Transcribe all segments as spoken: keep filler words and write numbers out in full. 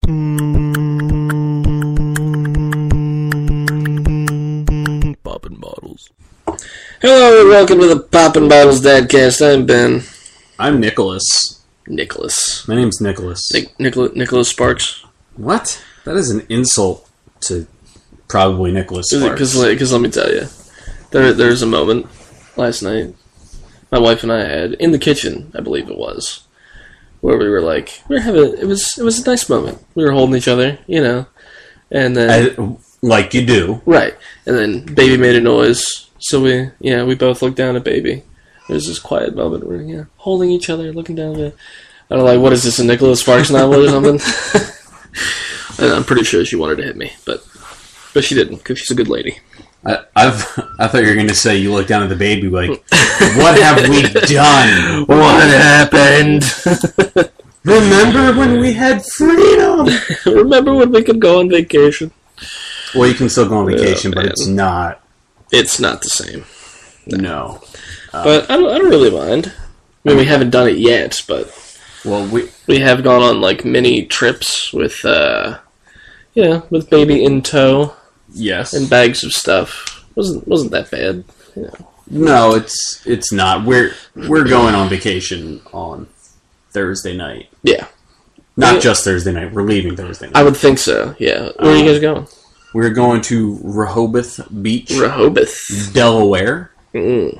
Poppin' Bottles. Hello and welcome to the Poppin' Bottles Dadcast. I'm Ben. I'm Nicholas. Nicholas. My name's Nicholas. Nic- Nicholas, Nicholas Sparks. What? That is an insult to probably Nicholas Sparks. Because let me tell you, there there's a moment last night my wife and I had in the kitchen, I believe it was, where we were like, we were having it was it was a nice moment. We were holding each other, you know, and then I, like you do, right, and then baby made a noise, so we yeah we both looked down at baby. It was this quiet moment where yeah holding each other, looking down at it. I don't know, like, what is this, a Nicholas Sparks novel or something? And I'm pretty sure she wanted to hit me, but but she didn't because she's a good lady. I I've, I thought you were going to say you looked down at the baby like, what have we done? What happened? Remember when we had freedom? Remember when we could go on vacation? Well, you can still go on vacation, Oh, but man. it's not. It's not the same. No. Uh, But I don't, I don't really mind. I mean, we haven't done it yet, but well, we we have gone on, like, mini trips with, uh, you know, with baby in tow yes. and bags of stuff. Wasn't wasn't that bad, you know. No, it's it's not. We're we're going on vacation on Thursday night. Yeah. Not Yeah. just Thursday night. We're leaving Thursday night. I would think so, yeah. Where are you guys going? We're going to Rehoboth Beach, Rehoboth. Delaware. Mm.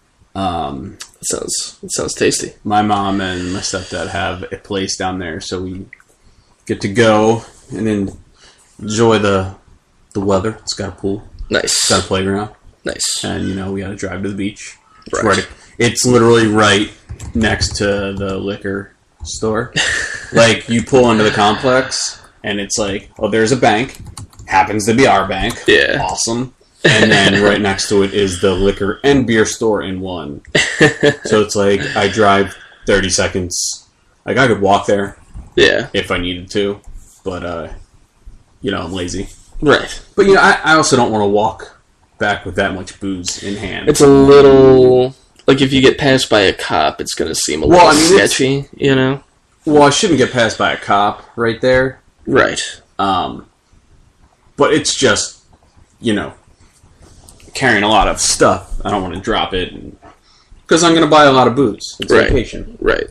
Um, That sounds, that sounds tasty. my mom and my stepdad have a place down there, so we get to go and then enjoy the the weather. It's got a pool, Nice. it's got a playground, Nice. and you know we got to drive to the beach. It's, Right. right, it's literally right next to the liquor store. Like, you pull into the complex, and it's like, oh, there's a bank. Happens to be our bank. Yeah. Awesome. And then right next to it is the liquor and beer store in one. So it's like, I drive thirty seconds. Like, I could walk there Yeah. if I needed to, but, uh, you know, I'm lazy. Right. But, you know, I, I also don't want to walk back with that much booze in hand. It's a little... Like, if you get passed by a cop, it's going to seem a Well, little I mean, it's- sketchy, you know? Well, I shouldn't get passed by a cop right there. Right. Um, but it's just, you know, carrying a lot of stuff. I don't want to drop it because I'm going to buy a lot of booze. It's Right. vacation. Right.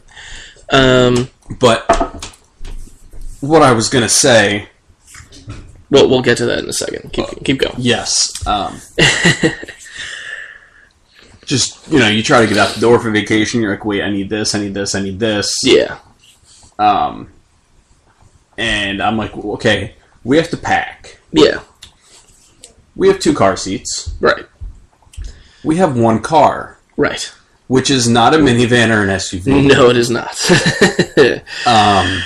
Um, But what I was going to say, well, we'll get to that in a second. Keep, keep going. yes, um, just, you know, you try to get out the door for vacation. You're like, wait, I need this, I need this, I need this. Yeah. Um, and I'm like, well, okay, we have to pack. Yeah. We have two car seats. Right. We have one car, Right. which is not a minivan or an S U V. No, it is not. Um,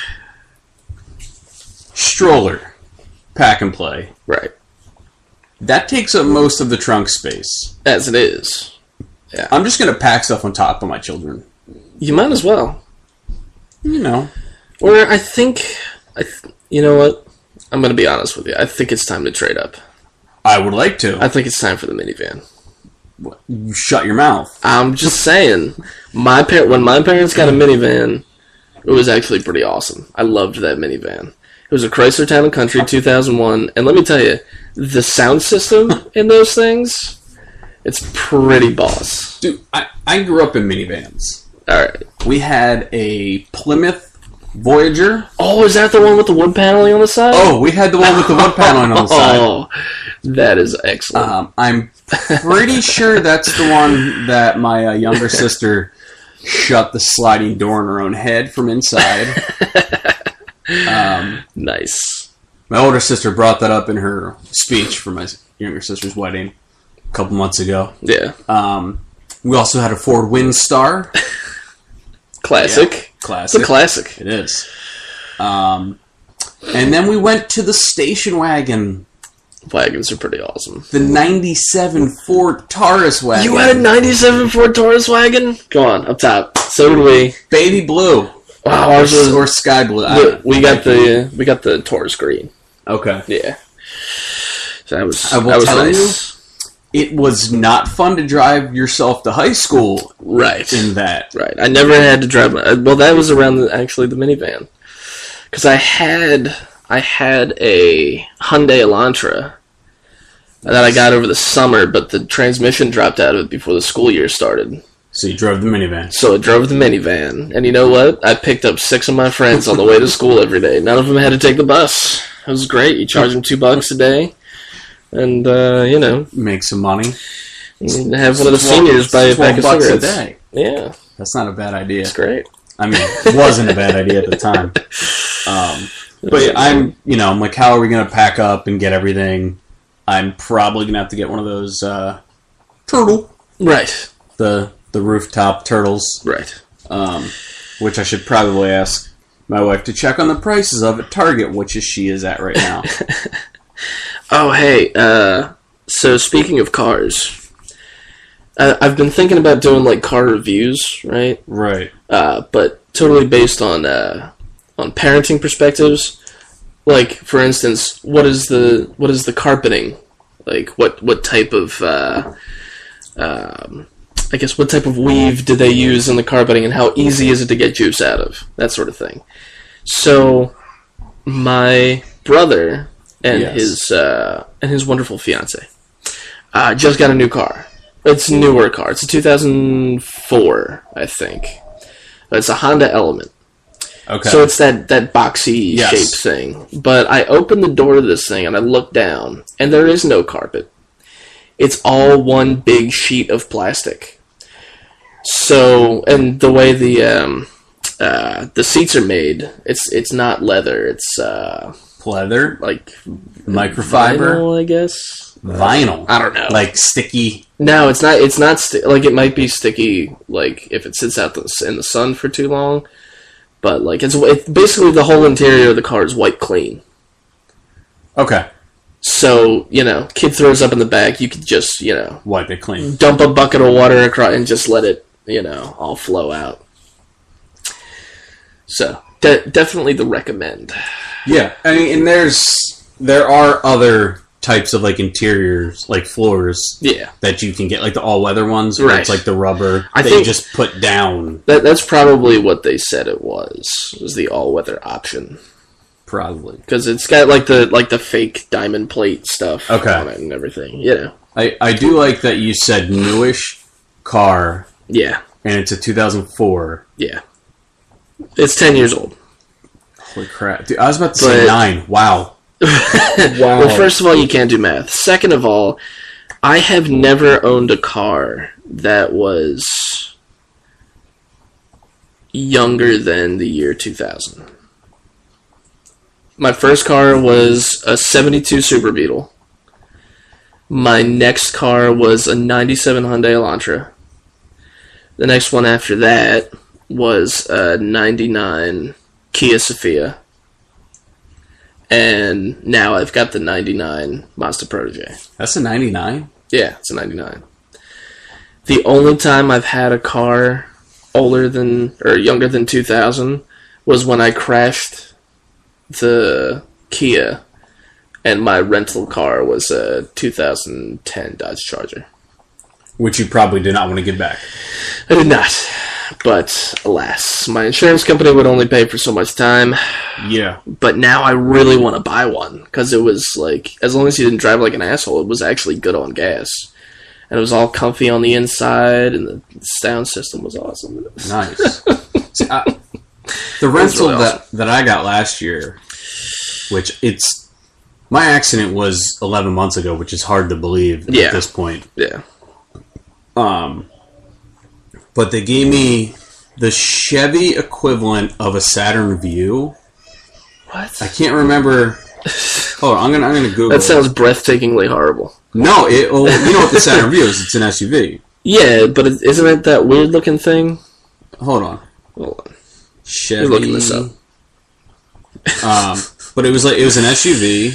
stroller, pack and play. Right. That takes up most of the trunk space. As it is. I'm just going to pack stuff on top of my children. You might as well. You know. Or I think... I th- you know what? I'm going to be honest with you. I think it's time to trade up. I would like to. I think it's time for the minivan. You shut your mouth. I'm just saying. My par- When my parents got a minivan, it was actually pretty awesome. I loved that minivan. It was a Chrysler Town and Country two thousand one, and let me tell you, the sound system in those things, it's pretty boss. Dude, I, I grew up in minivans. Alright. We had a Plymouth Voyager. Oh, is that the one with the wood paneling on the side? Oh, we had the one with the wood paneling on the side. Oh, that is excellent. Um, I'm pretty sure that's the one that my uh, younger sister shut the sliding door in her own head from inside. Um, Nice. my older sister brought that up in her speech for my younger sister's wedding a couple months ago. Yeah. Um, we also had a Ford Windstar. Classic. Yeah, classic. It's a classic. It is. Um, and then we went to the station wagon. Wagons are pretty awesome. The ninety-seven Ford Taurus wagon. You had a ninety-seven Ford Taurus wagon? Go on, up top. So did we. Baby blue. Wow, ours was, Or sky blue. I- the, we got the uh, we got the Taurus green. Okay. Yeah. So that was I will that was tell nice. It was not fun to drive yourself to high school Right. in that. Right. I never had to drive my... Well, that was around, the, actually, the minivan. Because I had... I had a Hyundai Elantra that I got over the summer, but the transmission dropped out of it before the school year started. So you drove the minivan. So I drove the minivan, and you know what? I picked up six of my friends on the way to school every day. None of them had to take the bus. It was great. You charge them two bucks a day, and uh, you know, make some money. And have one of the seniors buy a pack of bucks cigarettes. A day. Yeah, that's not a bad idea. It's great. I mean, it wasn't a bad idea at the time. Um, but I'm, you know, I'm like, how are we going to pack up and get everything? I'm probably going to have to get one of those uh, turtle, right? The the rooftop turtles, right? Um, which I should probably ask my wife to check on the prices of at Target, which is she is at right now. Oh, hey. Uh, so speaking of cars, uh, I've been thinking about doing like car reviews, right? Right. Uh, but totally based on uh, on parenting perspectives. Like, for instance, what is the what is the carpeting? Like, what what type of uh, um, I guess what type of weave do they use in the carpeting, and how easy is it to get juice out of? That sort of thing. So, my brother and yes. his uh, and his wonderful fiance uh, just got a new car. It's a newer car. It's a two thousand four, I think. It's a Honda Element. Okay. So it's that, that boxy yes. shaped thing. But I opened the door to this thing and I looked down, and there is no carpet. It's all one big sheet of plastic. So, and the way the um, uh, the seats are made, it's it's not leather. It's uh, leather, like microfiber, vinyl, I guess. Vinyl. I don't know. Like sticky. No, it's not. It's not sti- like it might be sticky. Like if it sits out the, in the sun for too long. But, like, it's, it's basically the whole interior of the car is wiped clean. Okay. So, you know, kid throws up in the back, you could just, you know... wipe it clean. Dump a bucket of water across and just let it, you know, all flow out. So, de- definitely the recommend. Yeah, I mean, and there's... There are other types of, like, interiors, like floors... Yeah. That you can get, like the all-weather ones, where right. it's like the rubber I they think just put down. That That's probably what they said it was, was the all-weather option. Probably. Because it's got, like, the like the fake diamond plate stuff okay. on it and everything, you know. I, I do like that you said newish car. Yeah. And it's a two thousand four. Yeah. It's ten years old. Holy crap. Dude, I was about to But, say nine. Wow. Wow. Well, first of all, you can't do math. Second of all, I have never owned a car that was younger than the year two thousand. My first car was a seventy-two Super Beetle. My next car was a ninety-seven Hyundai Elantra. The next one after that was a ninety-nine Kia Sophia. And now I've got the ninety-nine Mazda Protege. That's a ninety-nine? Yeah, it's a ninety-nine. The only time I've had a car older than, or younger than two thousand was when I crashed the Kia, and my rental car was a two thousand ten Dodge Charger. Which you probably did not want to get back. I did not. But, alas, my insurance company would only pay for so much time. Yeah. But now I really want to buy one, because it was, like, as long as you didn't drive like an asshole, it was actually good on gas. And it was all comfy on the inside, and the sound system was awesome. Nice. See, I, the rental really that, awesome. that I got last year, which it's... My accident was eleven months ago, which is hard to believe yeah. at this point. Yeah. Um... But they gave me the Chevy equivalent of a Saturn Vue. What? I can't remember. Hold on, I'm gonna I'm gonna Google. That sounds breathtakingly horrible. No, it. Well, you know what the Saturn Vue is? It's an S U V. Yeah, but isn't it that weird looking thing? Hold on. Hold on. Chevy. You're looking this up. um, but it was like it was an S U V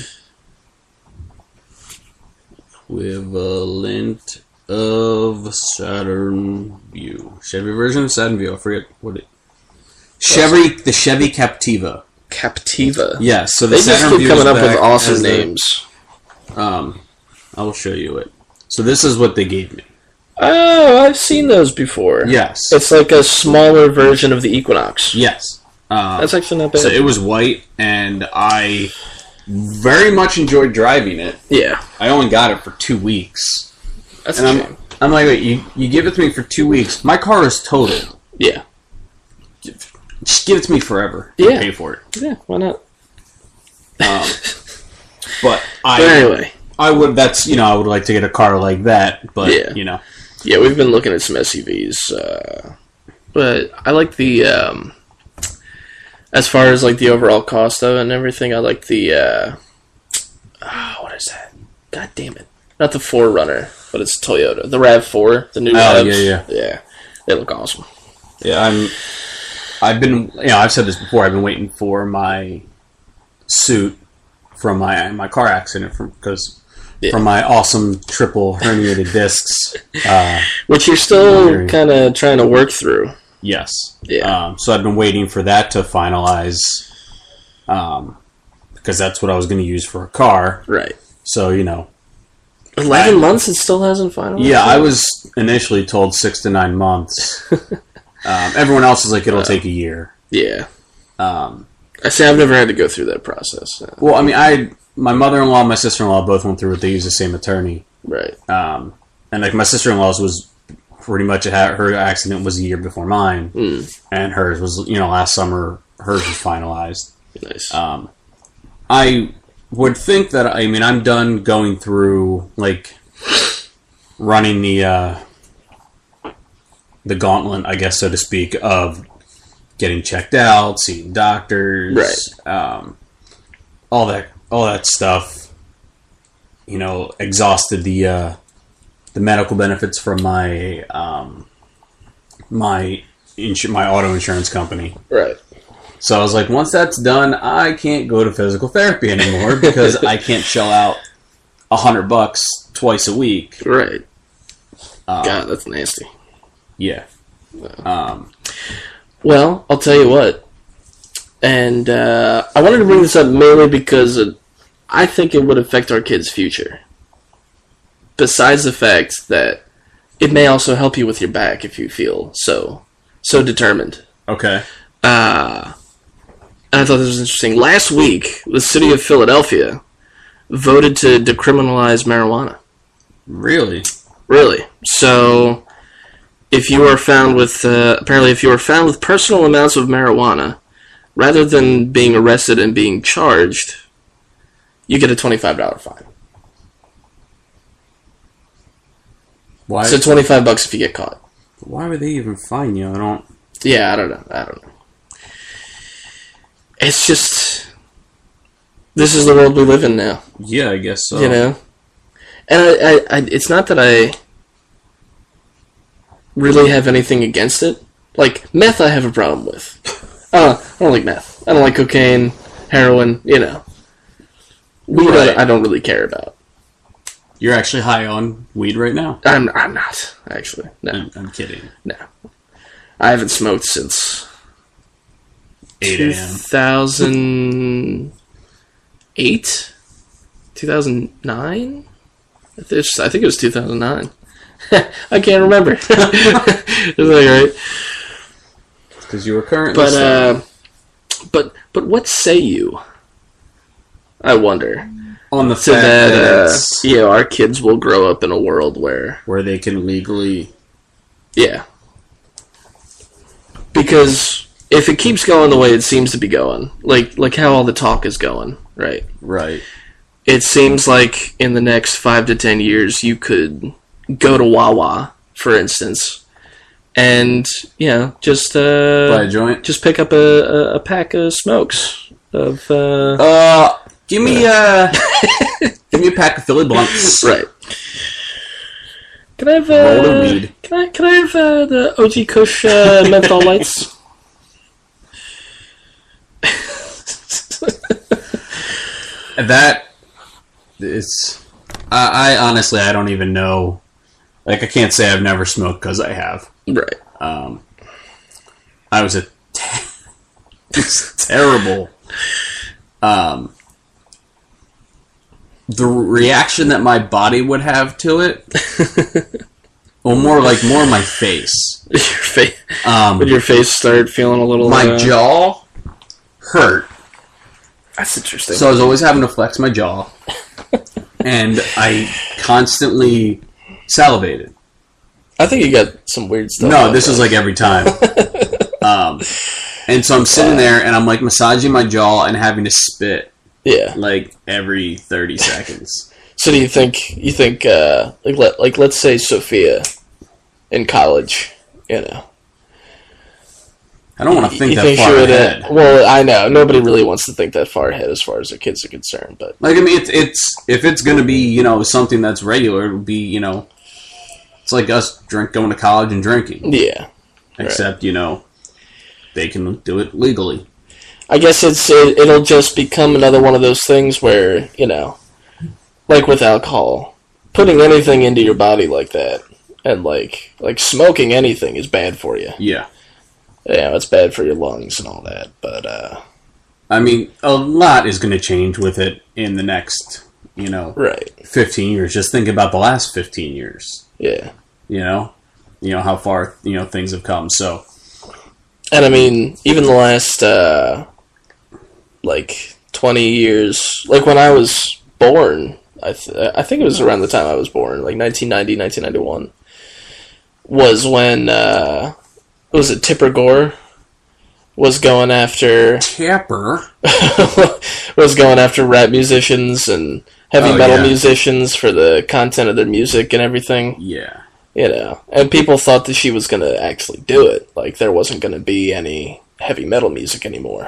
equivalent of Saturn Vue. Chevy version of Saturn Vue. I forget what it. Chevy, the Chevy Captiva. Captiva. Yes, so the they Saturn just keep Vue coming is up with back awesome as the- names. Um, I will show you it. So this is what they gave me. Oh, I've seen those before. Yes. It's like a smaller version of the Equinox. Yes. Um, That's actually not bad. So it was white, and I very much enjoyed driving it. Yeah. I only got it for two weeks. That's and a I'm, shame. I'm like, wait, you, you give it to me for two weeks. My car is totaled. Yeah. Just give it to me forever. Yeah. I'll pay for it. Yeah, why not? Um, but I, But anyway. I would. That's you know, I would like to get a car like that. But Yeah. you know, Yeah, we've been looking at some S U Vs. Uh, but I like the, um, as far as like the overall cost of it and everything, I like the, uh, oh, what is that? God damn it. Not the four runner, but it's Toyota. The RAV four, the new Oh, RAVs. yeah, yeah. Yeah, they look awesome. yeah, I'm. I've been, you know, I've said this before. I've been waiting for my suit from my my car accident from because Yeah. from my awesome triple herniated discs. Uh, Which you're still Very- kind of trying to work through. yes. Yeah. Um, so I've been waiting for that to finalize, um, because that's what I was going to use for a car. Right. So you know, Eleven I- months, it still hasn't finalized. yeah, I was initially told six to nine months. um, everyone else is like it'll take a year. Yeah. Um, I say I've never had to go through that process. Uh, well, I mean, I my mother-in-law and my sister-in-law both went through it. They used the same attorney. Right. Um, and like my sister-in-law's was pretty much a, her accident was a year before mine, Mm, and hers was you know last summer. Hers was finalized. nice. Um, I would think that I mean I'm done going through like running the uh, the gauntlet, I guess so to speak, of getting checked out, seeing doctors, um, all that all that stuff. You know, exhausted the uh, the medical benefits from my um, my insu- my auto insurance company. Right. So I was like, once that's done, I can't go to physical therapy anymore because I can't shell out a hundred bucks twice a week. Right. Um, God, that's nasty. Yeah. Um, Well, I'll tell you what. And uh, I wanted to bring this up mainly because it, I think it would affect our kids' future. Besides the fact that it may also help you with your back if you feel so so determined. okay. Uh, and I thought this was interesting. Last week, the city of Philadelphia voted to decriminalize marijuana. Really? Really. So, if you are found with, uh, apparently if you are found with personal amounts of marijuana, rather than being arrested and being charged, you get a twenty-five dollars fine. Why? So twenty-five bucks if you get caught. Why would they even fine you? I don't. Yeah, I don't know. I don't know. It's just, this is the world we live in now. Yeah, I guess so. You know? And I, I, I, it's not that I really have anything against it. Like, meth I have a problem with. Uh, I don't like meth. I don't like cocaine, heroin, you know. Weed Right. I, I don't really care about. You're actually high on weed right now. I'm, I'm not, actually. No, I'm, I'm kidding. no. I haven't smoked since eight two a.m. thousand eight? two thousand nine? I think I think it was two thousand nine. I can't remember. Is that right? Because you were currently. But sober. uh, but but what say you? I wonder. on the To fact that, that uh, it's you know, our kids will grow up in a world where, where they can legally. yeah, because if it keeps going the way it seems to be going, like like how all the talk is going, right? Right. It seems like in the next five to ten years, you could go to Wawa, for instance, and you know, just uh, Buy a joint. just pick up a, a, a pack of smokes of uh, Uh, give me uh, give me a pack of Philly blunts. right. Can I have Roll the uh, weed. can I can I have uh, the O G Kush uh, menthol lights? That it's. I, I honestly, I don't even know. Like, I can't say I've never smoked because I have. Right. Um, I was a te- it's terrible. Um, the reaction that my body would have to it, or more like more my face. Your face, Um, would your face start feeling a little? my uh, jaw hurt. That's interesting. So I was always having to flex my jaw. And I constantly salivated. I think you got some weird stuff. No, this is like every time. um, and so I'm sitting there and I'm like massaging my jaw and having to spit. Yeah. Like every thirty seconds. So do you think you think uh, like let like let's say Sophia in college, you know. I don't want to think you that think far she would, ahead. Uh, well, I know nobody really wants to think that far ahead as far as their kids are concerned, but like I mean, it's it's if it's going to be you know something that's regular, it would be you know, it's like us drink going to college and drinking. Yeah, except right. you know, they can do it legally. I guess it's it, it'll just become another one of those things where you know, like with alcohol, putting anything into your body like that, and like like smoking anything is bad for you. Yeah. Yeah, it's bad for your lungs and all that, but, uh... I mean, a lot is going to change with it in the next, you know... Right. fifteen years. Just think about the last fifteen years. Yeah. You know? You know, how far, you know, things have come, so... And, I mean, even the last, uh... like, twenty years... Like, when I was born, I, th- I think it was around the time I was born, like nineteen ninety, nineteen ninety-one, was when, uh... was it Tipper Gore was going after Tipper was going after rap musicians and heavy oh, metal yeah. musicians for the content of their music and everything. Yeah. You know, and people thought that she was going to actually do it. Like there wasn't going to be any heavy metal music anymore.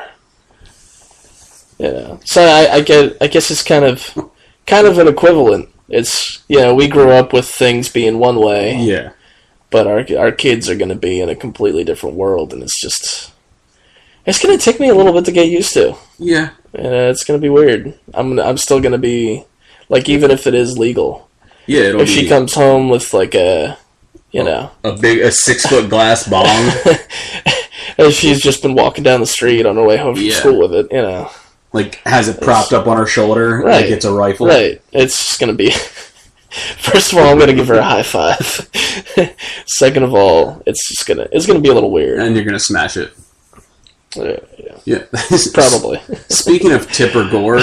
You know, so I, I get. I guess it's kind of kind of an equivalent. It's you know we grew up with things being one way. Yeah. But our our kids are going to be in a completely different world, and it's just... It's going to take me a little bit to get used to. Yeah. And uh, it's going to be weird. I'm I'm still going to be... Like, even if it is legal. Yeah, it'll If be she comes home with, like, a... You know... A big... A six-foot glass bong. And she's just been walking down the street on her way home from yeah. school with it, you know. Like, has it propped it's, up on her shoulder right, like it's a rifle. Right. It's just going to be... First of all, I'm going to give her a high five. Second of all, it's just gonna it's gonna be a little weird, and you're gonna smash it. Yeah, yeah, yeah. Probably. Speaking of Tipper Gore,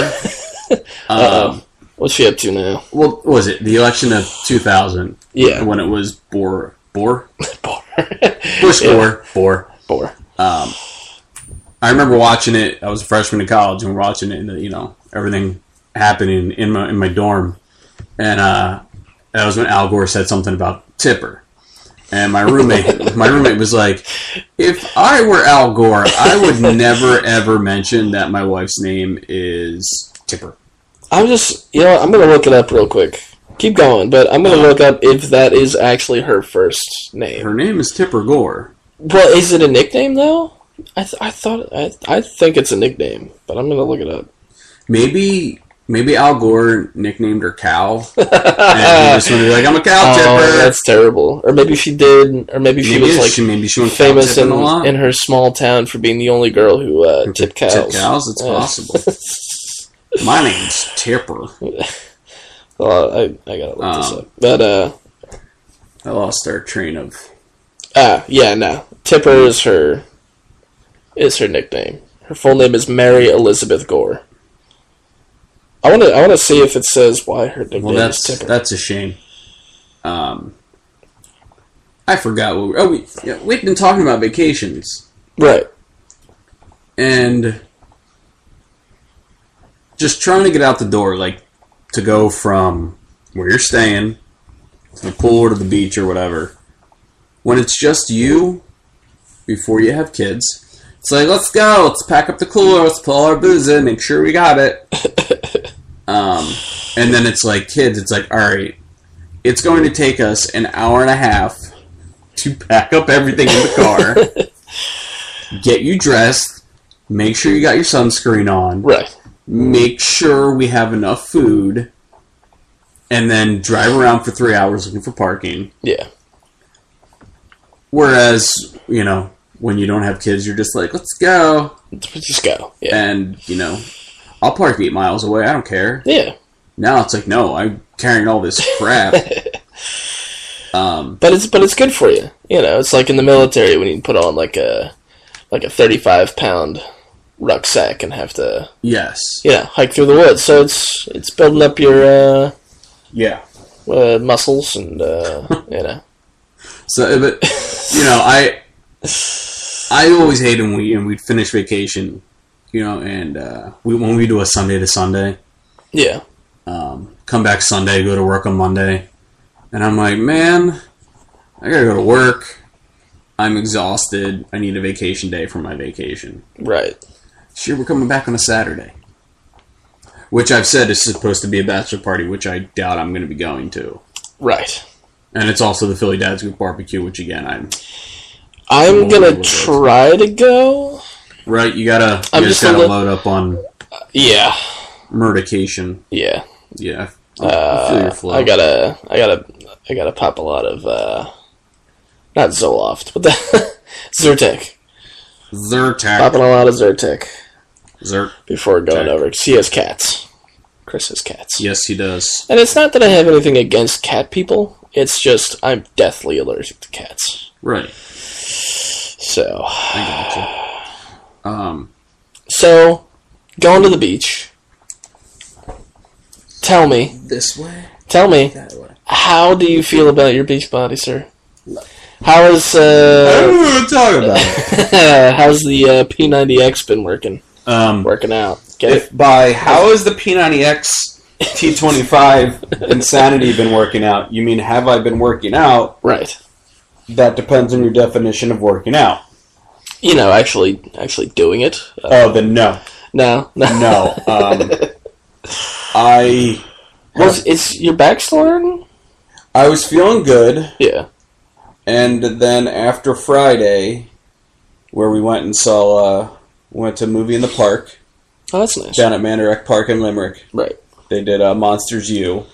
um, what's she up to now? Well, what was it the election of two thousand? Yeah, when it was Bohr, Bohr, Bohr, Bush Gore, Bohr, Bohr. Um, I remember watching it. I was a freshman in college, and we're watching it, and you know everything happening in my in my dorm. And uh, that was when Al Gore said something about Tipper. And my roommate my roommate was like, if I were Al Gore, I would never, ever mention that my wife's name is Tipper. I'm just, you know, I'm going to look it up real quick. Keep going, but I'm going to look up if that is actually her first name. Her name is Tipper Gore. Well, is it a nickname, though? I th- I thought, I, I think it's a nickname, but I'm going to look it up. Maybe... Maybe Al Gore nicknamed her Cow, and he just wanted to be like, "I'm a cow tipper." Oh, that's terrible. Or maybe she did, or maybe she maybe was like she, maybe she went famous in, in her small town for being the only girl who uh, tipped cows. Tipped cows, it's yeah. possible. My name's Tipper. Well, I I gotta look um, this up, but uh, I lost our train of. Ah, yeah, no, Tipper is her is her nickname. Her full name is Mary Elizabeth Gore. I want to. I want to see if it says why her nickname well, that's, is Tipper. That's a shame. Um, I forgot what. We, oh, we yeah, we've been talking about vacations, right? And just trying to get out the door, like to go from where you're staying to the pool or to the beach or whatever. When it's just you, before you have kids, it's like let's go. Let's pack up the cooler. Let's pull our booze in. Make sure we got it. Um, and then it's like kids, it's like, all right, it's going to take us an hour and a half to pack up everything in the car, get you dressed, make sure you got your sunscreen on, right? Make sure we have enough food, and then drive around for three hours looking for parking. Yeah. Whereas, you know, when you don't have kids, you're just like, let's go. Let's just go. Yeah. And, you know, I'll park eight miles away. I don't care. Yeah. Now it's like, no, I'm carrying all this crap. um, but it's but it's good for you. You know, it's like in the military when you put on like a like a thirty-five pound rucksack and have to, Yes. you know, hike through the woods. So it's it's building up your uh, Yeah. uh, muscles and uh, you know. So, but you know, I I always hated when we and we'd finish vacation, you know, and uh, we when we do a Sunday to Sunday, Yeah. um, come back Sunday, go to work on Monday, and I'm like, man, I gotta go to work. I'm exhausted. I need a vacation day for my vacation. Right. This year we're coming back on a Saturday, which I've said is supposed to be a bachelor party, which I doubt I'm going to be going to. Right. And it's also the Philly Dad's Group Barbecue, which again, I'm... I'm gonna try to go. Right, you gotta, I'm you just just gotta li- load up on Yeah. murdication. Yeah. Yeah, I I feel your Uh, flow. I gotta, I gotta, I gotta pop a lot of, uh, not Zoloft, but the Zyrtec. Zyrtec. Popping a lot of Zyrtec Zert. before going Zyrtec. over. 'Cause he has cats. Chris has cats. Yes, he does. And it's not that I have anything against cat people. It's just I'm deathly allergic to cats. Right, So, I gotcha. Um, so going to the beach. Tell me, this way? tell me, That way. how do you feel about your beach body, sir? How is I uh, don't want to talk about it. how's the uh, P ninety X been working? Um, Working out. Get it? if by how has the P ninety X T twenty-five Insanity been working out? You mean, have I been working out? Right. That depends on your definition of working out. You know, actually, actually doing it. Uh, Oh, then no. no, no, No. Um, I Was it's your back still hurting? I was feeling good, Yeah. and then after Friday, where we went and saw, uh, went to a movie in the park, Oh, that's nice. down at Mandarek Park in Limerick. Right. They did uh, Monsters U.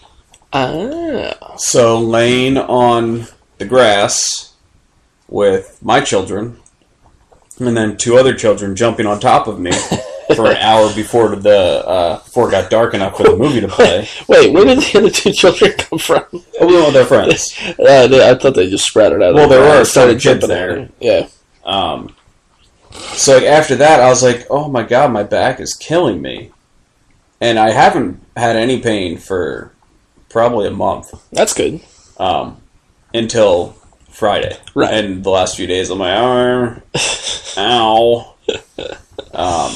Ah. So laying on the grass with my children, and then two other children jumping on top of me for an hour before the uh, before it got dark enough for the movie to play. Wait, where did the other two children come from? Oh, we went with their friends. Uh, they- I thought they just sprouted out. Well, of the there ground were and started some kids jumping there. at me. Yeah. Um, so like, after that, I was like, "Oh my god, my back is killing me," and I haven't had any pain for probably a month. That's good. Um, until Friday. Right. And the last few days, I'm like, "Arr, ow." um,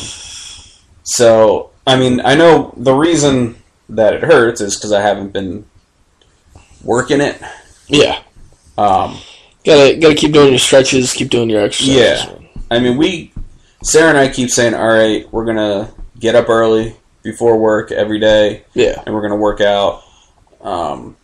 so, I mean, I know the reason that it hurts is because I haven't been working it. Yeah. Um, Gotta gotta keep doing your stretches, keep doing your exercises. Yeah. I mean, we, Sarah and I keep saying, all right, we're going to get up early before work every day, Yeah. and we're going to work out. Um,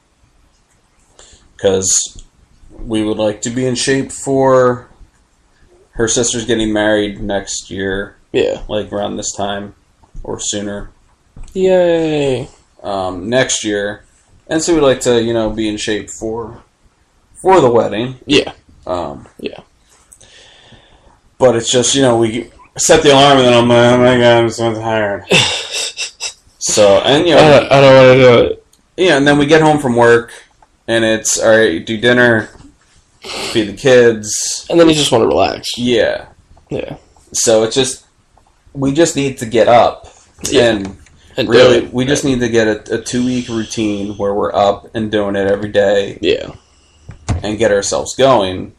because we would like to be in shape for her sister's getting married next year, Yeah. like around this time or sooner, Yay. um, next year. And so we'd like to, you know, be in shape for for the wedding. Yeah. Um, Yeah. but it's just, you know, we set the alarm and then I'm like, oh my god, I'm so tired. So, and you know, I don't, I don't want to do it. yeah, and then we get home from work and it's, all right, do dinner, feed the kids. And then you just want to relax. Yeah. Yeah. So it's just, we just need to get up. Yeah. And And do really, it. we just need to get a, a two-week routine where we're up and doing it every day Yeah. and get ourselves going.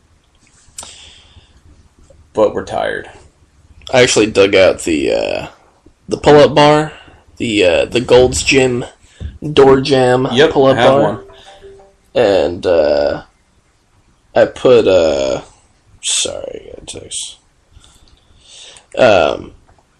But we're tired. I actually dug out the uh, the pull up bar, the uh, the Gold's Gym door jam Yep, pull up I have bar, one. and uh, I put uh, sorry, I got a text. Um,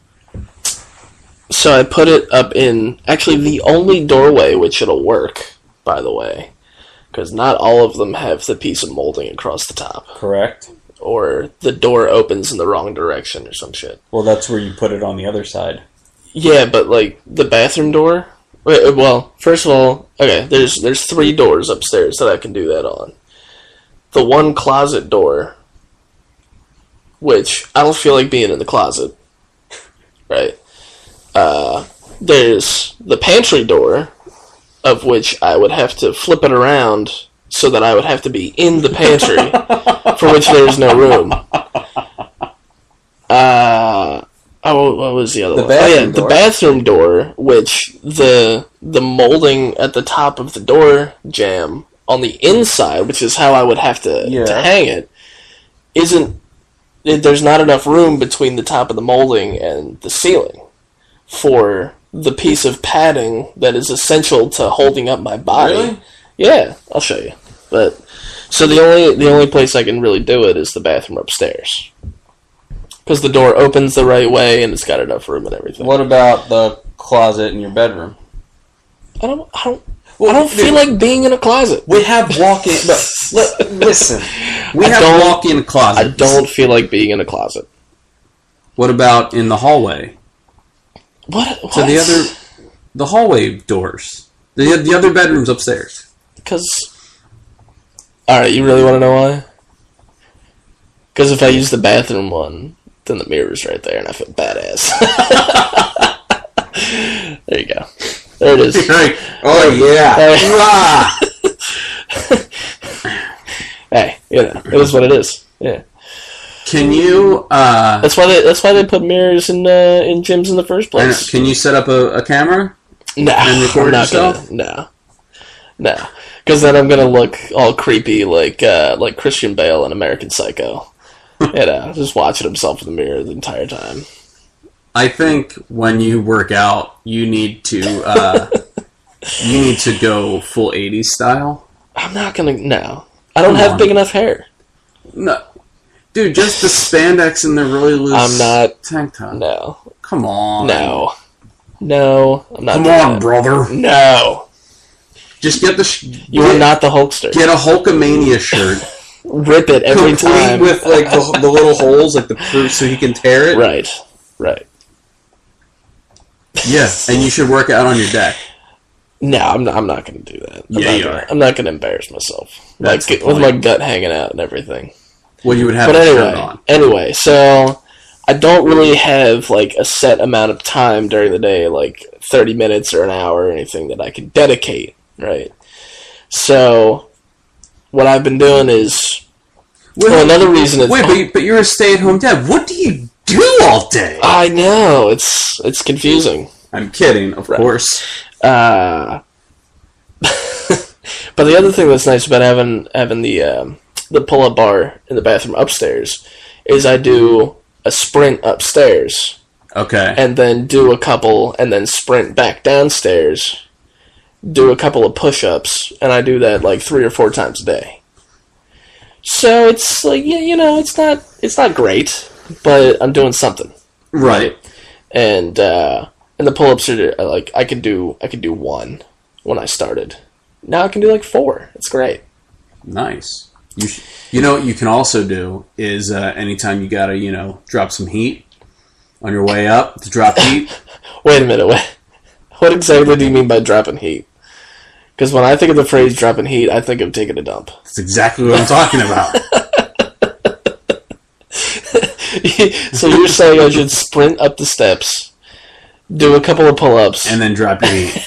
so I put it up in actually the only doorway which it'll work, by the way, because not all of them have the piece of molding across the top, Correct? or the door opens in the wrong direction or some shit. Well, that's where you put it on the other side. Yeah, but like the bathroom door. Wait, well, first of all, okay, there's there's three doors upstairs that I can do that on. The one closet door, which I don't feel like being in the closet, right? Uh, there's the pantry door, of which I would have to flip it around so that I would have to be in the pantry, for which there is no room. Uh, Oh, what was the other The one? Oh, yeah, bathroom the door. bathroom door, which the the molding at the top of the door jamb on the inside, which is how I would have to, Yeah. to hang it, isn't. It, there's not enough room between the top of the molding and the ceiling for the piece of padding that is essential to holding up my body. Really? Yeah, I'll show you. But so the only the only place I can really do it is the bathroom upstairs. Because the door opens the right way and it's got enough room and everything. What about the closet in your bedroom? I don't. I don't. Well, I don't dude, feel like being in a closet. We have walk-in. But li- listen, We I have don't- walk-in I closets. don't feel like being in a closet. What about in the hallway? What? what? So the other, the hallway doors. The the other bedrooms upstairs. Because. All right, you really want to know why? Because if I use the bathroom one, then the mirror's right there, and I feel badass. There you go. There it is. Right. oh yeah, Hey. Hey, you know, it is what it is. Yeah. Can you uh That's why they. That's why they put mirrors in uh, in gyms in the first place. can you set up a, a camera? No, and record I'm not yourself? gonna. No, no, because then I'm gonna look all creepy like uh, like Christian Bale in American Psycho. You know, just watching himself in the mirror the entire time. I think when you work out, you need to uh, you need to go full eighties style. I'm not gonna. No, I don't Come have on. big enough hair. No, dude, just the spandex and the really loose. I'm not- tank top. No, Come on. no, no. I'm not. Come doing on, that. brother. No, Just get the. Sh- you get, are not the Hulkster. Get a Hulkamania shirt. Rip it every complete time. with like the, the little holes, like the proof, so he can tear it. Right, right. Yeah, and you should work out on your deck. No, I'm not, I'm not going to do that. I'm Yeah, not you gonna, are. I'm not going to embarrass myself. That's like the with my point. gut hanging out and everything. Well, you would have But a shirt anyway, on. anyway, so I don't really have like a set amount of time during the day, like thirty minutes or an hour or anything that I can dedicate, right? So what I've been doing is well, another reason is Wait, but, you, but you're a stay-at-home dad. What do you do all day? I know it's it's confusing. I'm kidding, of Right. course. Uh, but the other thing that's nice about having having the um, the pull up bar in the bathroom upstairs is I do a sprint upstairs Okay. and then do a couple and then sprint back downstairs, do a couple of push ups, and I do that like three or four times a day. So it's like yeah, you know, it's not it's not great, but I'm doing something. Right. And uh, and the pull ups are uh, like I could do I could do one when I started. Now I can do like four. It's great. Nice. You sh- you know what you can also do is uh, anytime you gotta, you know, drop some heat on your way up to drop heat. Wait a minute. Wait. What exactly do you mean by dropping heat? Because when I think of the phrase dropping heat, I think of taking a dump. That's exactly what I'm talking about. So you're saying I should sprint up the steps, do a couple of pull ups, And then drop your heat.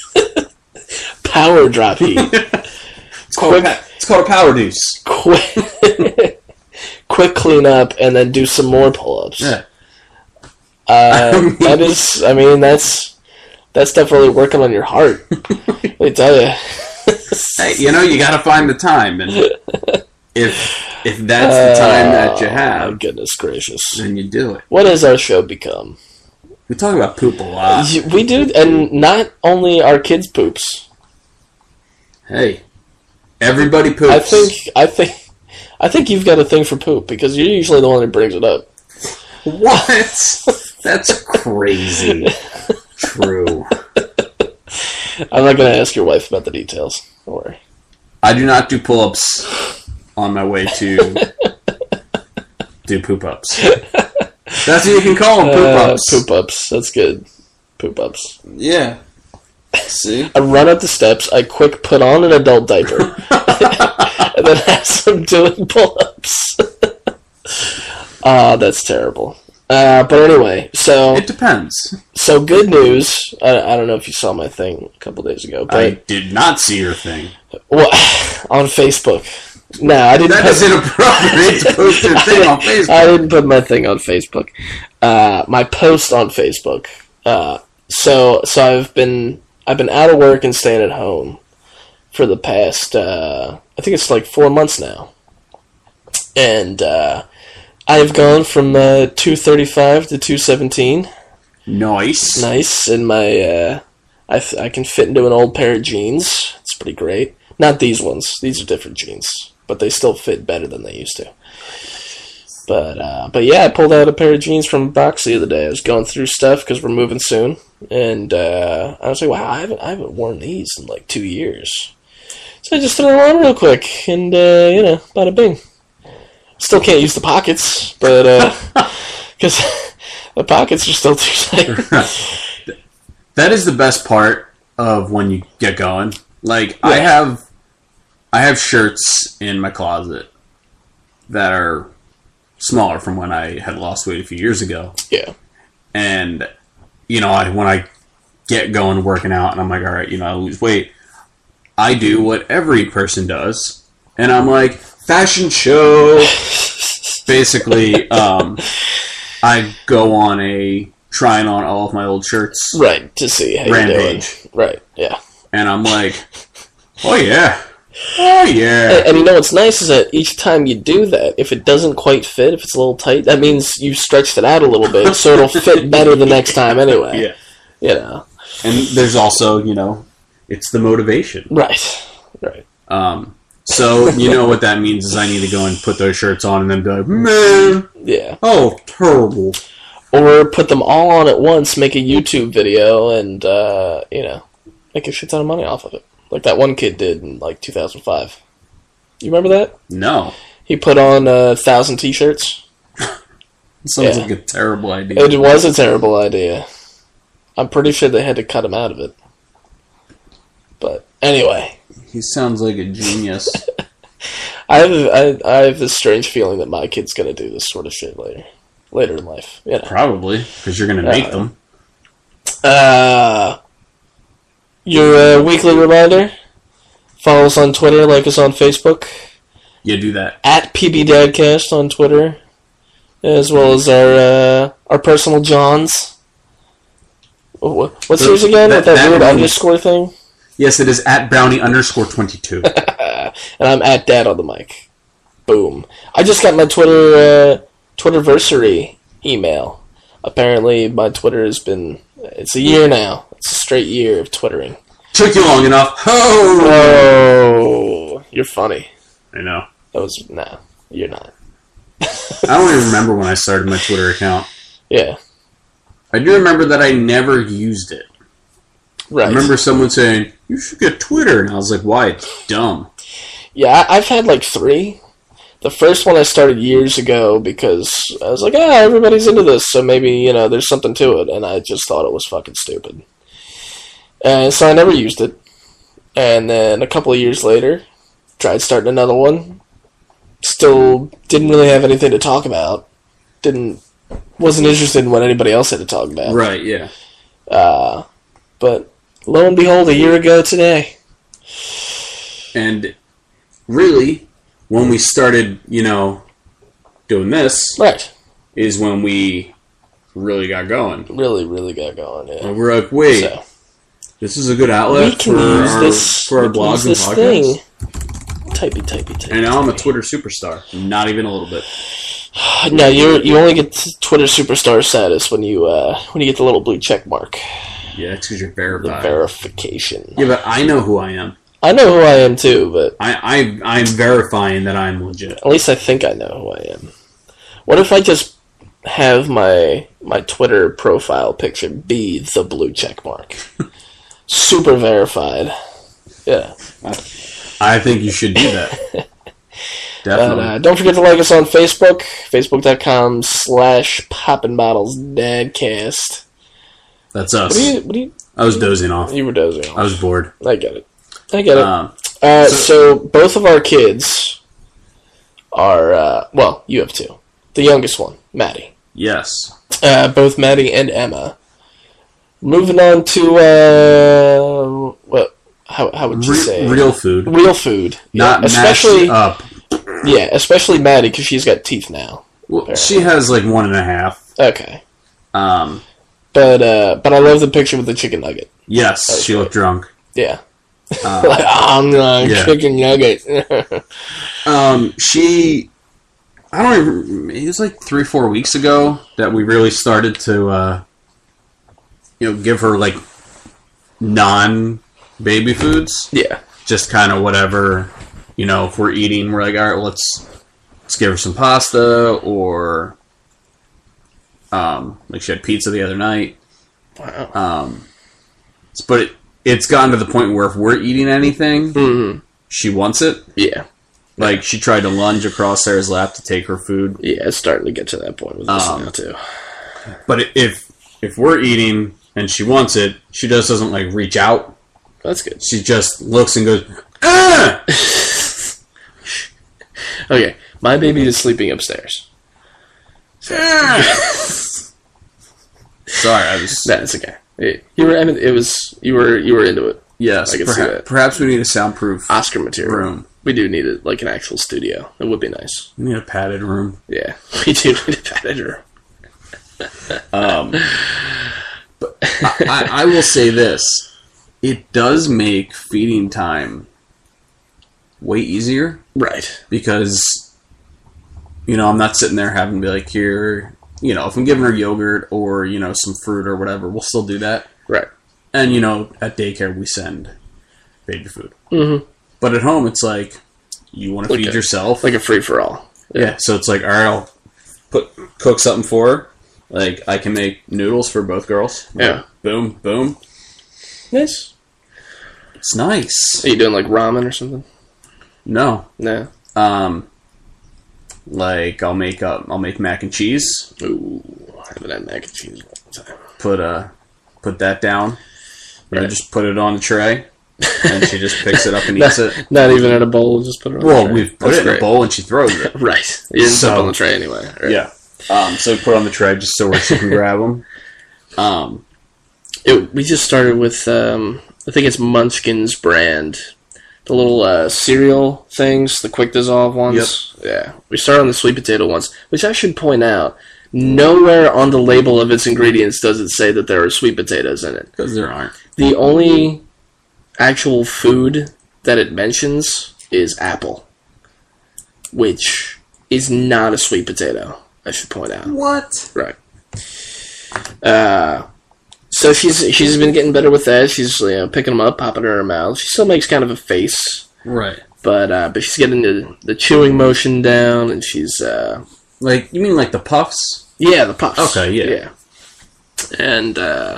power drop heat, It's called, a, Quick- pa- it's called a power deuce. quick, quick clean up, and then do some more pull ups. Yeah. Uh, that is, I mean, that's that's definitely working on your heart. Let me tell you. Hey, you know, you gotta find the time, and if if that's the time that you Oh, my have, goodness gracious. then you do it. What has our show become? We talk about poop a lot. Y- We do, and not only our kids' poops. Hey, everybody poops. I think, I think, I think you've got a thing for poop because you're usually the one that brings it up. What? That's crazy. True. I'm not going to ask your wife about the details. Don't worry. I do not do pull-ups on my way to do poop-ups. That's what you can call them, Uh, poop-ups. poop ups. That's good. Poop ups. Yeah. See? I run up the steps. I quick put on an adult diaper, and then have some doing pull ups. Ah, that's terrible. Uh, but anyway, so It depends. so good news. I, I don't know if you saw my thing a couple days ago, I but did not see your thing. well, on Facebook, No, I didn't. That put, is inappropriate to post your thing on Facebook. I didn't put my thing on Facebook. Uh, my post on Facebook. Uh, so so I've been I've been out of work and staying at home for the past uh, I think it's like four months now, and uh, I've gone from uh, two thirty-five to two seventeen. Nice. Nice, and my uh, I th- I can fit into an old pair of jeans. It's pretty great. Not these ones. These are different jeans, but they still fit better than they used to. But uh, but yeah, I pulled out a pair of jeans from a box the other day. I was going through stuff because we're moving soon, and uh, I was like, wow, I haven't I haven't worn these in like two years. So I just threw them on real quick, and uh, you know, bada bing. Still can't use the pockets, but because uh, the pockets are still too tight. That is the best part of when you get going. Like yeah. I have, I have shirts in my closet that are smaller from when I had lost weight a few years ago. Yeah, and you know, I when I get going working out, and I'm like, all right, you know, I lose weight. I do what every person does, and I'm like, fashion show. Basically, um, I go on a trying on all of my old shirts, right, to see how rampage. You're doing. Right, yeah. And I'm like, oh yeah, oh yeah. And, and you know what's nice is that each time you do that, if it doesn't quite fit, if it's a little tight, that means you stretched it out a little bit, so it'll fit better the next time anyway. Yeah. You know. And there's also, you know, it's the motivation. Right, right. Um, so, you know what that means is I need to go and put those shirts on and then be like, man, yeah. Oh, terrible. Or put them all on at once, make a YouTube video, and, uh, you know, make a shit ton of money off of it. Like that one kid did in, like, two thousand five. You remember that? No. He put on a uh, thousand t-shirts. Sounds yeah. like a terrible idea. It was a terrible idea. I'm pretty sure they had to cut him out of it. But, anyway. He sounds like a genius. I have I, I have this strange feeling that my kid's going to do this sort of shit later. Later in life. You know. Probably, because you're going to make uh, them. Uh, your uh, weekly reminder. Follow us on Twitter, like us on Facebook. Yeah, do that. At P B Dadcast on Twitter. As well as our uh, our personal Johns. What's so, yours again? That, With that, that weird means, underscore thing? Yes, it is at brownie underscore twenty-two. And I'm at Dad on the mic. Boom. I just got my Twitter... Uh, Twitterversary email. Apparently, my Twitter has been... It's a year now. It's a straight year of twittering. Took you long enough. Oh! Oh, you're funny. I know. That was... Nah, you're not. I don't even remember when I started my Twitter account. Yeah. I do remember that I never used it. Right. I remember someone saying, you should get Twitter. And I was like, why? It's dumb. Yeah, I've had like three. The first one I started years ago because I was like, ah, everybody's into this, so maybe, you know, there's something to it. And I just thought it was fucking stupid. And so I never used it. And then a couple of years later, tried starting another one. Still didn't really have anything to talk about. Didn't, wasn't interested in what anybody else had to talk about. Right, yeah. Uh, but lo and behold, a year ago today. And really... When we started, you know, doing this, right, is when we really got going. Really, really got going, yeah. And we're like, wait, so, this is a good outlet we can for, use our, this, for our we blogs can use and this podcasts? Thing. Typey, typey, typey. And now I'm a typey. Twitter superstar. Not even a little bit. No, you you only get Twitter superstar status when you uh, when you get the little blue check mark. Yeah, it's because you're verified. The verification. Yeah, but I know who I am. I know who I am too, but I, I I'm verifying that I'm legit. At least I think I know who I am. What if I just have my my Twitter profile picture be the blue check mark? Super verified. Yeah. I think you should do that. Definitely. And, uh, don't forget to like us on Facebook, facebook.com slash Poppin' Bottles Dadcast. That's us. What do you, what do you, I was dozing off. You were dozing off. I was bored. I get it. I get it. Um, uh, so, so, both of our kids are, uh, well, you have two. The youngest one, Maddie. Yes. Uh, both Maddie and Emma. Moving on to, uh, what, how, how would you Re- say? Real food. Real food. Not yeah, especially, mashed up Yeah, especially Maddie, because she's got teeth now. Well, she has like one and a half. Okay. Um, But uh, but I love the picture with the chicken nugget. yes, she looked drunk. Yeah. Uh, like, oh, no, yeah. chicken nugget. um, she, I don't even, it was like three, four weeks ago that we really started to, uh, you know, give her like non-baby foods. Yeah. Just kind of whatever, you know, if we're eating, we're like, all right, well, let's, let's give her some pasta, or, um, like she had pizza the other night. Wow. Um, but it, it's gotten to the point where if we're eating anything, Mm-hmm. she wants it. Yeah. Like, she tried to lunge across Sarah's lap to take her food. Yeah, it's starting to get to that point with this Um, now, too. But if if we're eating and she wants it, she just doesn't, like, reach out. That's good. She just looks and goes, ah! Okay, my baby is sleeping upstairs. Ah! Sorry, I was... That's okay. It, you were, I mean, it was, you were, you were into it. Yes, I can see perha- that. perhaps we need a soundproof Oscar material. room. We do need it, like an actual studio. It would be nice. We need a padded room. Yeah, we do need a padded room. Um, but I, I, I will say this. It does make feeding time way easier. Right. Because, you know, I'm not sitting there having to be like, here, you know, if I'm giving her yogurt or, you know, some fruit or whatever, we'll still do that. Right. And, you know, at daycare, we send baby food. Mm-hmm. But at home, it's like, you want to Like feed a- yourself. Like a free-for-all. yeah, so it's like, all right, I'll put cook something for her. Like, I can make noodles for both girls. Yeah. Boom, boom. Nice. It's nice. Are you doing like ramen or something? No. No. Um, like, I'll make up, I'll make mac and cheese. Ooh, I haven't had mac and cheese in a long time. Put uh, put that down. You know, Right. just put it on the tray, and she just picks it up and eats it. Not even in a bowl, just put it on Well, the tray. we've put That's it in a great. bowl, and she throws it. Right. You didn't So- put it on the tray anyway. Right? Yeah. Um, so we put it on the tray just so where she can grab them. Um, It, we just started with, um, I think it's Munchkin's brand. The little uh, cereal things, the quick dissolve ones. Yeah. We started on the sweet potato ones, which I should point out, nowhere on the label of its ingredients does it say that there are sweet potatoes in it. because there aren't. The only actual food that it mentions is apple, which is not a sweet potato, I should point out. What? Right. Uh, so she's she's been getting better with that. She's, you know, picking them up, popping them in her mouth. She still makes kind of a face, Right. but uh, but she's getting the, the chewing motion down, and she's uh, Like, you mean like the puffs? yeah, the puffs. Okay, yeah. yeah. And uh,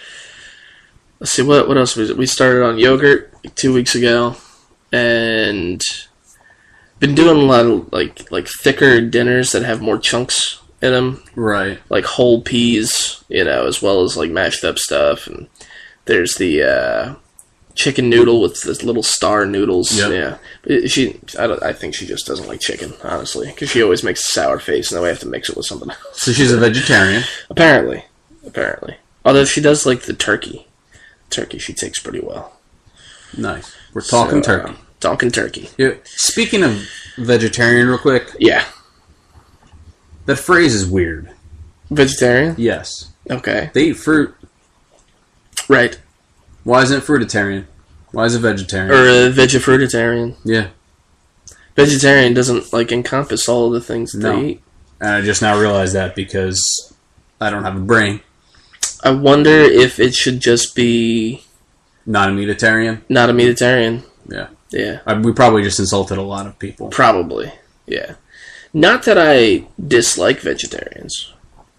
let's see what what else was it? We started on yogurt like two weeks ago, and been doing a lot of like like thicker dinners that have more chunks in them. Right. Like whole peas, you know, as well as like mashed up stuff. And there's the uh, chicken noodle with the little star noodles. Yep. Yeah, but she, I, don't, I think she just doesn't like chicken, honestly, because she always makes a sour face, and then we have to mix it with something else. So she's a vegetarian. Apparently, apparently. Although she does like the turkey, turkey she takes pretty well. Nice. We're talking So, uh, turkey. talking turkey. Yeah. Speaking of vegetarian, real quick, Yeah, that phrase is weird. vegetarian. Yes. Okay, They eat fruit. right. Why isn't it fruitarian? Why is it vegetarian? Or a vegefruitarian. yeah. Vegetarian doesn't like encompass all of the things that No. they eat. And I just now realized that because I don't have a brain. I wonder if it should just be Not a meatitarian. not a meatitarian. Yeah. Yeah, I, we probably just insulted a lot of people. probably. Yeah. Not that I dislike vegetarians.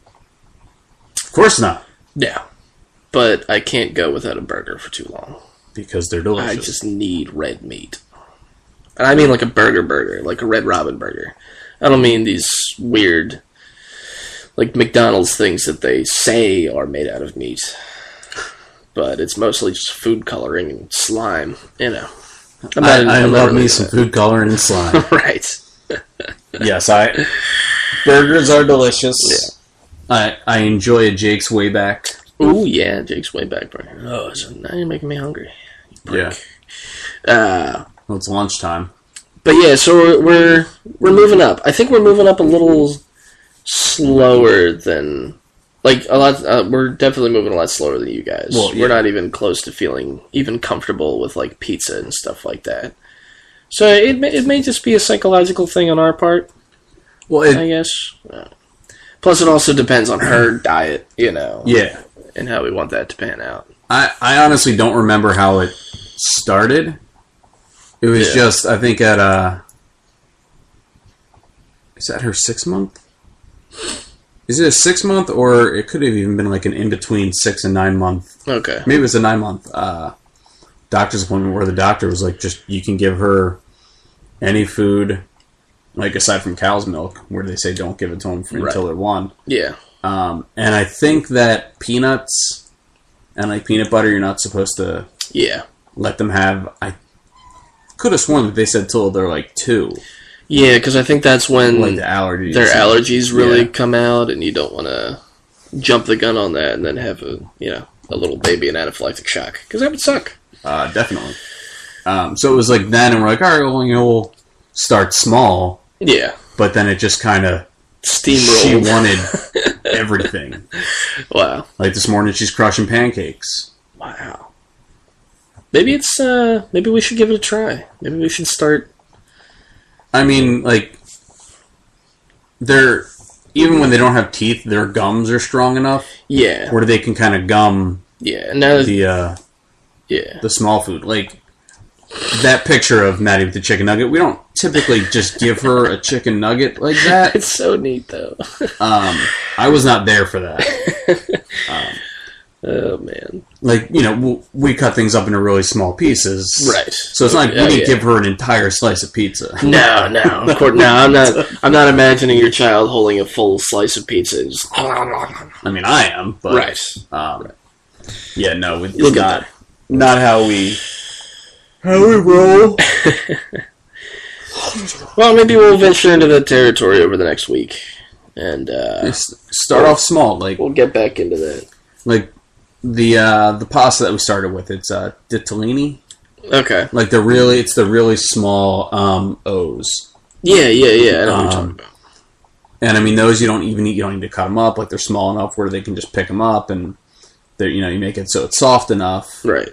Of course not. Yeah. But I can't go without a burger for too long. Because they're delicious. I just need red meat. And I mean like a burger burger, like a Red Robin burger. I don't mean these weird, like McDonald's things that they say are made out of meat. But it's mostly just food coloring and slime, you know. I'm I, not- I I'm not love really me into some that. food coloring and slime. Right. Yes, I. Burgers are delicious. Yeah. I I enjoy a Jake's way back. Ooh, yeah, Jake's way back burger. Oh, so now you're making me hungry. You Yeah. prick. Uh, Well, it's lunchtime. but yeah, so we're, we're we're moving up. I think we're moving up a little slower than like a lot. Uh, we're definitely moving a lot slower than you guys. Well, yeah. We're not even close to feeling even comfortable with like pizza and stuff like that. So it may, it may just be a psychological thing on our part. Well, it, I guess. Uh, plus, it also depends on her diet, you know. Yeah. And how we want that to pan out. I, I honestly don't remember how it started. It was Yeah. just, I think at, uh... Is that her six month? Is it a six month, or it could have even been like an in-between six and nine month. Okay. Maybe it was a nine month uh, doctor's appointment where the doctor was like, just, you can give her any food, like aside from cow's milk, where they say don't give it to them for, Right. until they're one. Yeah. Um, and I think that peanuts and like peanut butter, you're not supposed to Yeah. let them have. I could have sworn that they said till they're like two, Yeah, because I think that's when like the allergies. their allergies really Yeah. come out, and you don't want to jump the gun on that and then have a you know a little baby in anaphylactic shock, because that would suck. Uh, definitely. Um, so it was like then, and we're like, all right, well, you know, we'll start small, Yeah. but then it just kind of she Steamrolled. wanted everything. Wow. Like this morning, she's crushing pancakes. Wow. Maybe it's uh maybe we should give it a try. Maybe we should start. I mean, like they're even when they don't have teeth, their gums are strong enough Yeah. where they can kind of gum Yeah. And now the uh, yeah. the small food. Like that picture of Maddie with the chicken nugget. We don't typically just give her a chicken nugget like that. It's so neat though. Um, I was not there for that. Um, Oh man. like you know, we, we cut things up into really small pieces, Right. So it's not like Yeah, we didn't yeah. give her an entire slice of pizza. No, no, of course, no. I'm not. I'm not imagining your child holding a full slice of pizza. and Just, I mean, I am, but right. Um, yeah, no, it's You'll get not there. not how we how we roll. Well, maybe we'll venture into that territory over the next week, and uh, Just start off small, like we'll get back into that. like the uh, the pasta that we started with. It's uh, ditalini. Okay. Like the really, it's the really small um, O's. Yeah, yeah, yeah. I know what you're Um, talking about. And I mean, those you don't even need, you don't need to cut them up. Like they're small enough where they can just pick them up, and they you know you make it so it's soft enough. Right.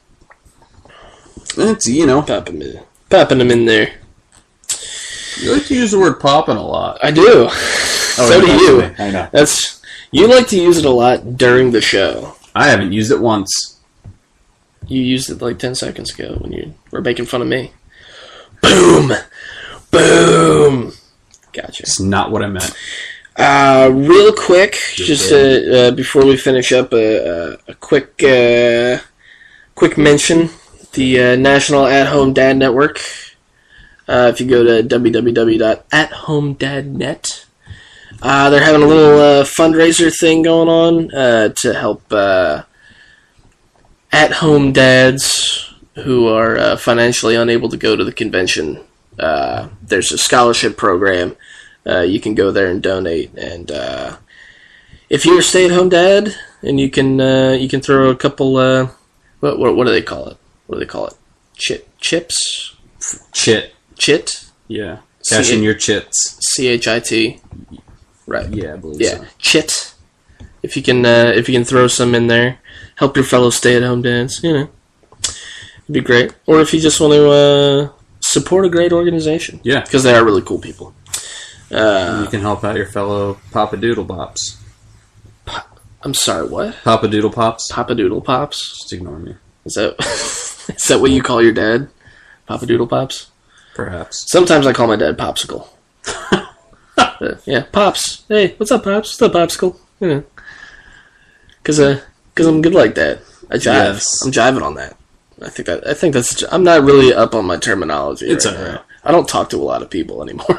And it's you know Popping them in, popping them in there. you like to use the word popping a lot. I do. Oh, so yeah, do that's you. okay. I know. That's you like to use it a lot during the show. I haven't used it once. You used it like ten seconds ago when you were making fun of me. Boom, boom. Gotcha. It's not what I meant. Uh, real quick, just uh, uh, before we finish up, a, a, a quick, uh, quick mention: the uh, National At Home Dad Network. Uh, if you go to w w w dot at home dad dot net, uh, they're having a little uh, fundraiser thing going on uh, to help uh, at-home dads who are uh, financially unable to go to the convention. Uh, there's a scholarship program. Uh, you can go there and donate, and uh, if you're a stay-at-home dad, and you can uh, you can throw a couple uh, what, what what do they call it? What do they call it? Chip chips, Chit. chit, Yeah. Cash in C- your chits. C H I T, right? Yeah, I believe Yeah, so. chit. If you can uh, if you can throw some in there, help your fellow stay-at-home dads. You know, it'd be great. Or if you just want to uh, support a great organization, Yeah. because they are really cool people. Uh, You can help out your fellow Papa Doodle Pops. I'm sorry, what? Papa Doodle Pops? Papa Doodle Pops? Just ignore me. Is that is that what you call your dad? Papa Doodle Pops? Perhaps. Sometimes I call my dad Popsicle. Uh, yeah, Pops. Hey, what's up, Pops? What's up, Popsicle? You know, because uh, cause I'm good like that. I jive. Yes. I'm jiving on that. I think that I think that's. I'm not really up on my terminology. It's right alright. now. I don't talk to a lot of people anymore.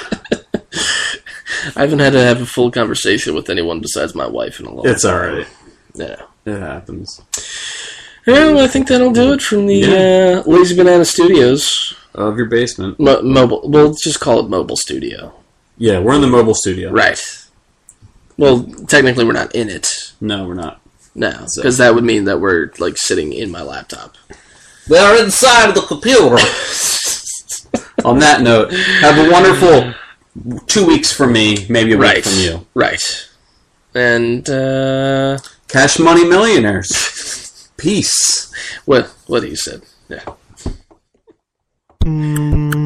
I haven't had to have a full conversation with anyone besides my wife in a long It's time. alright. Yeah. It happens. Well, I think that'll do it from the Yeah. uh, Lazy Banana Studios. Of your basement. Mo- mobile. We'll just call it Mobile Studio. Yeah, we're in the mobile studio. Right. Well, technically, we're not in it. No, we're not. No, So- because that would mean that we're like sitting in my laptop. They're inside of the computer. On that note, have a wonderful two weeks from me, maybe a week Right. from you. Right. And, uh... Cash Money Millionaires. Peace. What, what he said. Yeah.